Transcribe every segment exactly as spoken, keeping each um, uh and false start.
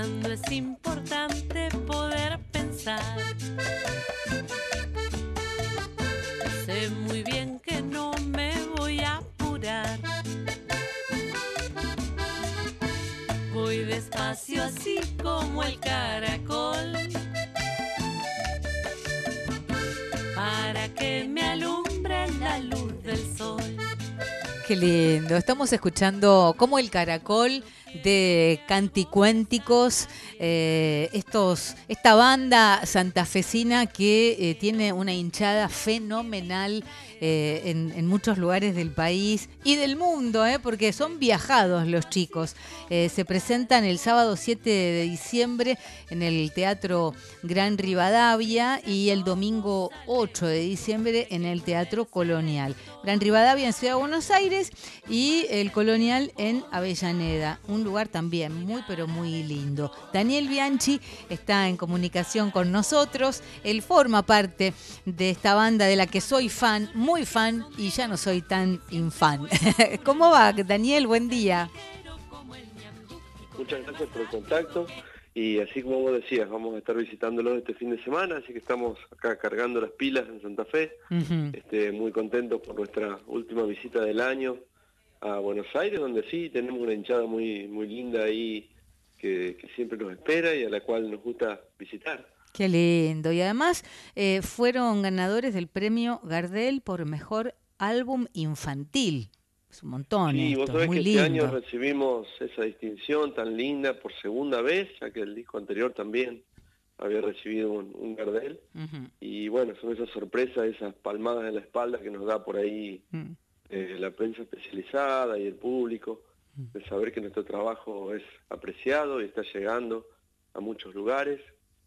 cuando es importante poder pensar. Sé muy bien que no me voy a apurar. Voy despacio así como el caracol, para que me alumbre la luz del sol. Qué lindo. Estamos escuchando Como el Caracol de Canticuénticos, eh, estos, esta banda santafesina que eh, tiene una hinchada fenomenal eh, en, en muchos lugares del país y del mundo, eh, porque son viajados los chicos. Eh, se presentan el sábado siete de diciembre en el Teatro Gran Rivadavia y el domingo ocho de diciembre en el Teatro Colonial. Gran Rivadavia en Ciudad de Buenos Aires y el Colonial en Avellaneda, un lugar también muy pero muy lindo. Daniel Bianchi está en comunicación con nosotros, él forma parte de esta banda de la que soy fan, muy fan y ya no soy tan infan. ¿Cómo va, Daniel? Buen día. Muchas gracias por el contacto y así como vos decías, vamos a estar visitándolos este fin de semana, así que estamos acá cargando las pilas en Santa Fe, uh-huh. este, muy contentos por nuestra última visita del año a Buenos Aires, donde sí tenemos una hinchada muy muy linda ahí que, que siempre nos espera y a la cual nos gusta visitar. Qué lindo, y además eh, fueron ganadores del premio Gardel por mejor álbum infantil. Es un montón. Sí, esto, vos sabés muy que lindo. este año recibimos esa distinción tan linda por segunda vez, ya que el disco anterior también había recibido un, un Gardel. Uh-huh. Y bueno, son esas sorpresas, esas palmadas en la espalda que nos da por ahí uh-huh. eh, la prensa especializada y el público, uh-huh. de saber que nuestro trabajo es apreciado y está llegando a muchos lugares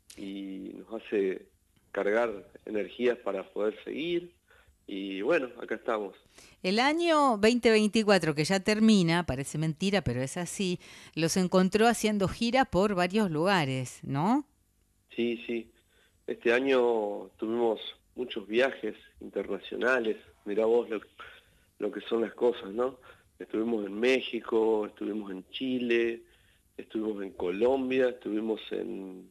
y nos hace cargar energías para poder seguir. Y bueno, acá estamos. El año veinte veinticuatro, que ya termina, parece mentira, pero es así, los encontró haciendo gira por varios lugares, ¿no? Sí, sí. Este año tuvimos muchos viajes internacionales. Mirá vos lo, lo que son las cosas, ¿no? Estuvimos en México, estuvimos en Chile, estuvimos en Colombia, estuvimos en,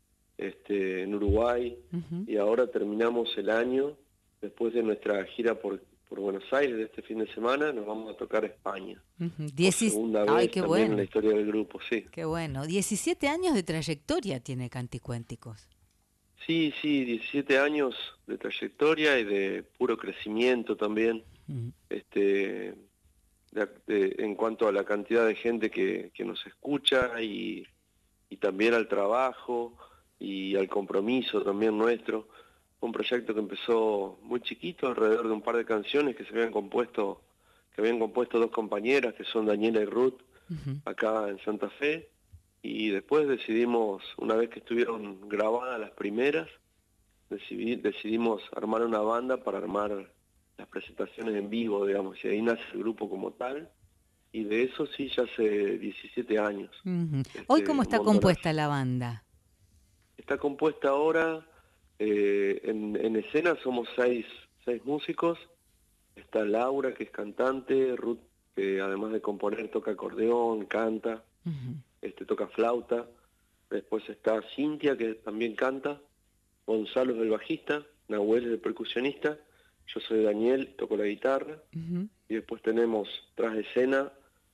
este, en Uruguay, uh-huh. y ahora terminamos el año. Después de nuestra gira por, por Buenos Aires de este fin de semana, nos vamos a tocar España. Uh-huh. Por segunda vez Ay, qué también bueno. en la historia del grupo, sí. Qué bueno. diecisiete años de trayectoria tiene Canticuénticos. Sí, sí, diecisiete años de trayectoria y de puro crecimiento también. Uh-huh. Este, de, de, en cuanto a la cantidad de gente que, que nos escucha y, y también al trabajo y al compromiso también nuestro. Un proyecto que empezó muy chiquito, alrededor de un par de canciones que se habían compuesto, que habían compuesto dos compañeras, que son Daniela y Ruth, uh-huh. acá en Santa Fe, y después decidimos, una vez que estuvieron grabadas las primeras, decidí, decidimos armar una banda para armar las presentaciones en vivo, digamos, y ahí nace el grupo como tal, y de eso sí ya hace diecisiete años. Uh-huh. Este, ¿Hoy cómo está compuesta la banda? Está compuesta ahora... Eh, en, en escena somos seis, seis músicos. Está Laura, que es cantante, Ruth, que además de componer toca acordeón, canta, uh-huh. este, toca flauta. Después está Cintia, que también canta, Gonzalo es el bajista, Nahuel es el percusionista, yo soy Daniel, toco la guitarra, uh-huh. y después tenemos tras de escena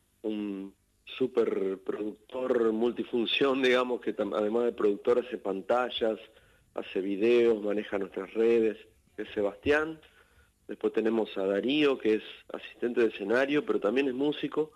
un super productor multifunción, digamos, que tam- además de productor hace pantallas, hace videos, maneja nuestras redes, que es Sebastián. Después tenemos a Darío, que es asistente de escenario, pero también es músico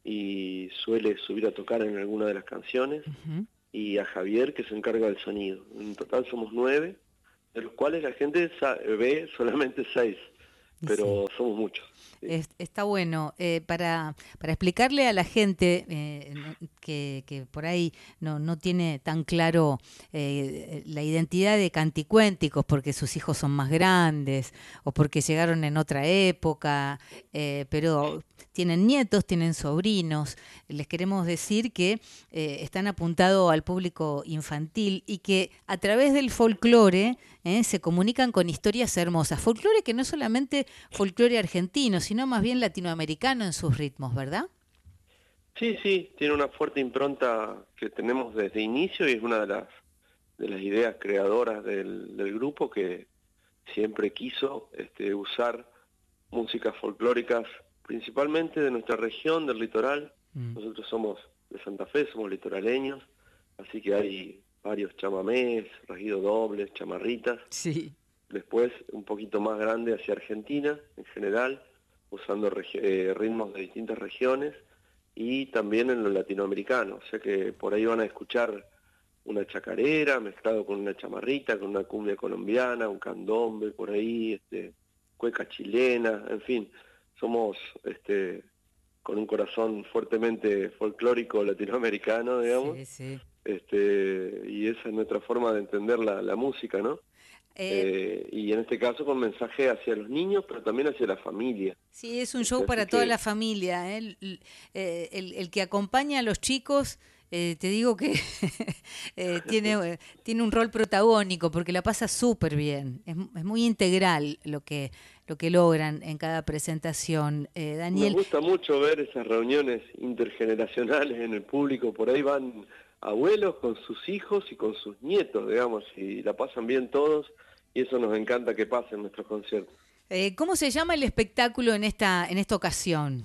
y suele subir a tocar en alguna de las canciones. Uh-huh. Y a Javier, que se encarga del sonido. En total somos nueve, de los cuales la gente sabe, ve solamente seis, pero sí. Somos muchos. Sí. Es, está bueno. Eh, para, para explicarle a la gente eh, que, que por ahí no, no tiene tan claro eh, la identidad de Canticuénticos porque sus hijos son más grandes o porque llegaron en otra época, eh, pero tienen nietos, tienen sobrinos. Les queremos decir que eh, están apuntados al público infantil y que a través del folclore eh, se comunican con historias hermosas. Folclore que no es solamente folclore argentino, sino más bien latinoamericano en sus ritmos, ¿verdad? Sí, sí, tiene una fuerte impronta que tenemos desde inicio y es una de las, de las ideas creadoras del, del grupo, que siempre quiso este, usar músicas folclóricas principalmente de nuestra región, del litoral. Mm. Nosotros somos de Santa Fe, somos litoraleños, así que hay varios chamamés, regido dobles, chamarritas. Sí. Después un poquito más grande hacia Argentina en general, usando eh, ritmos de distintas regiones, y también en lo latinoamericano, o sea que por ahí van a escuchar una chacarera mezclado con una chamarrita, con una cumbia colombiana, un candombe por ahí, este, cueca chilena, en fin, somos este, con un corazón fuertemente folclórico latinoamericano, digamos. Sí, sí. Este, y esa es nuestra forma de entender la, la música, ¿no? Eh, eh, y en este caso con mensaje hacia los niños, pero también hacia la familia. Sí, es un show para toda la familia. ¿eh? El, eh, el, el que acompaña a los chicos, eh, te digo que eh, tiene, tiene un rol protagónico porque la pasa súper bien. Es, es muy integral lo que, lo que logran en cada presentación. Eh, Daniel. Me gusta mucho ver esas reuniones intergeneracionales en el público. Por ahí van abuelos con sus hijos y con sus nietos, digamos, y la pasan bien todos, y eso nos encanta que pase en nuestros conciertos. Eh, ¿Cómo se llama el espectáculo en esta, en esta ocasión?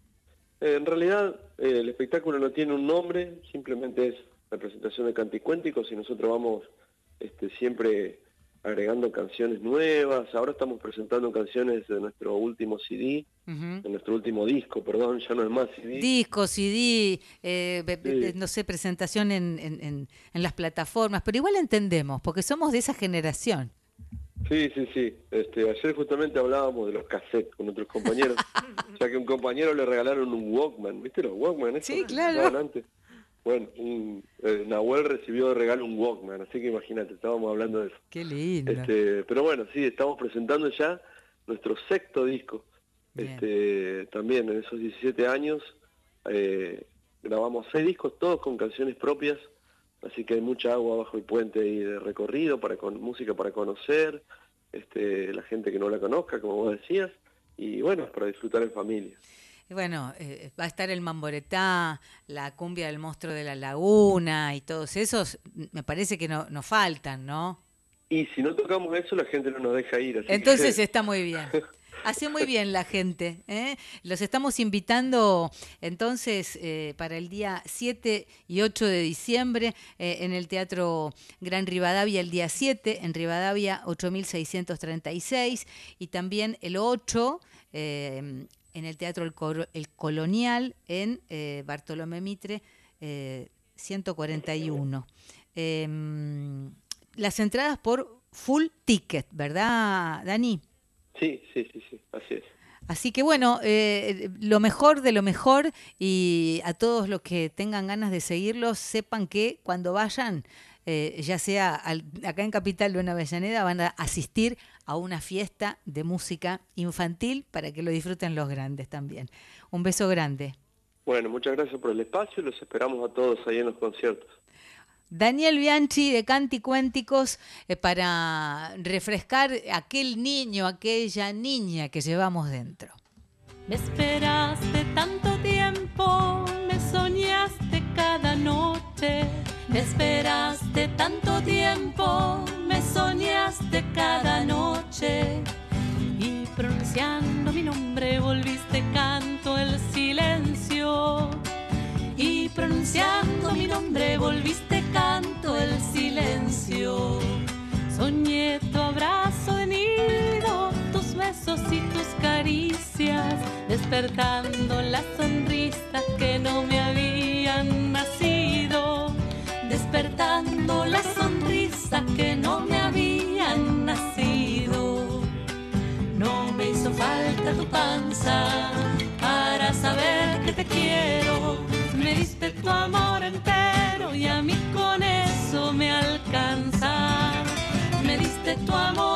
Eh, en realidad eh, el espectáculo no tiene un nombre, simplemente es la presentación de Canticuénticos, y nosotros vamos este, siempre agregando canciones nuevas. Ahora estamos presentando canciones de nuestro último C D, uh-huh. de nuestro último disco, perdón, ya no es más C D. Disco, C D, eh, sí. no sé, presentación en, en, en las plataformas, pero igual entendemos, porque somos de esa generación. Sí, sí, sí. Este, ayer justamente hablábamos de los cassettes con otros compañeros, ya que a un compañero le regalaron un Walkman, ¿viste los Walkman? Sí, claro. Antes? Bueno, un, eh, Nahuel recibió de regalo un Walkman, así que imagínate, estábamos hablando de eso. Qué lindo. Este, pero bueno, sí, estamos presentando ya nuestro sexto disco. Este, también en esos diecisiete años eh, grabamos seis discos, todos con canciones propias, así que hay mucha agua bajo el puente ahí de recorrido, para con música para conocer, este, la gente que no la conozca, como vos decías, y bueno, para disfrutar en familia. Bueno, eh, va a estar el mamboretá, la cumbia del monstruo de la laguna y todos esos, me parece que no, nos faltan, ¿no? Y si no tocamos eso, la gente no nos deja ir. Así Entonces que... está muy bien. Hace muy bien la gente, ¿eh? Los estamos invitando entonces eh, para el día siete y ocho de diciembre eh, en el Teatro Gran Rivadavia, el día siete en Rivadavia ocho mil seiscientos treinta y seis, y también el ocho eh, en el Teatro El, Cor- el Colonial en eh, Bartolomé Mitre eh, ciento cuarenta y uno. Eh, las entradas por full ticket, ¿verdad, Dani? Sí, sí, sí, sí, así es. Así que bueno, eh, lo mejor de lo mejor, y a todos los que tengan ganas de seguirlos, sepan que cuando vayan, eh, ya sea al, acá en Capital o en Avellaneda, van a asistir a una fiesta de música infantil para que lo disfruten los grandes también. Un beso grande. Bueno, muchas gracias por el espacio, los esperamos a todos ahí en los conciertos. Daniel Bianchi de Canticuénticos, eh, para refrescar aquel niño, aquella niña que llevamos dentro. Me esperaste tanto tiempo, me soñaste cada noche. Me esperaste tanto tiempo, me soñaste cada noche. Y pronunciando mi nombre volviste canto el silencio. Y pronunciando mi nombre volviste canto el silencio. Soñé tu abrazo de nido, tus besos y tus caricias, despertando las sonrisas que no me habían nacido, despertando las sonrisas que no me habían nacido. No me hizo falta tu panza para saber que te quiero. Me diste tu amor entero y a mí con eso me alcanza. Me diste tu amor